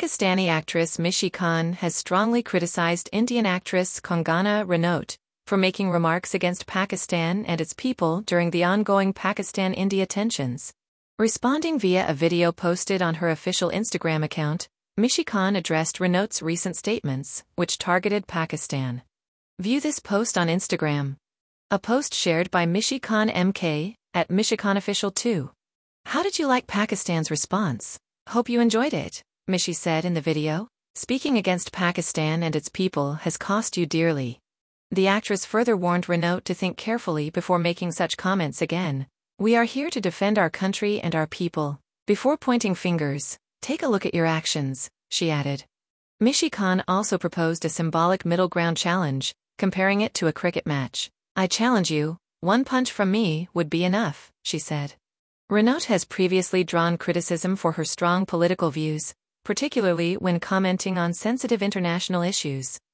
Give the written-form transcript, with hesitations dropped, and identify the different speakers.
Speaker 1: Pakistani actress Mishi Khan has strongly criticized Indian actress Kangana Ranaut for making remarks against Pakistan and its people during the ongoing Pakistan-India tensions. Responding via a video posted on her official Instagram account, Mishi Khan addressed Ranaut's recent statements, which targeted Pakistan. View this post on Instagram. A post shared by Mishi Khan MK, at MishiKhanOfficial2. How did you like Pakistan's response? Hope you enjoyed it, Mishi said in the video. Speaking against Pakistan and its people has cost you dearly. The actress further warned Ranaut to think carefully before making such comments again. We are here to defend our country and our people. Before pointing fingers, take a look at your actions, she added. Mishi Khan also proposed a symbolic middle ground challenge, comparing it to a cricket match. I challenge you, one punch from me would be enough, she said. Ranaut has previously drawn criticism for her strong political views, particularly when commenting on sensitive international issues.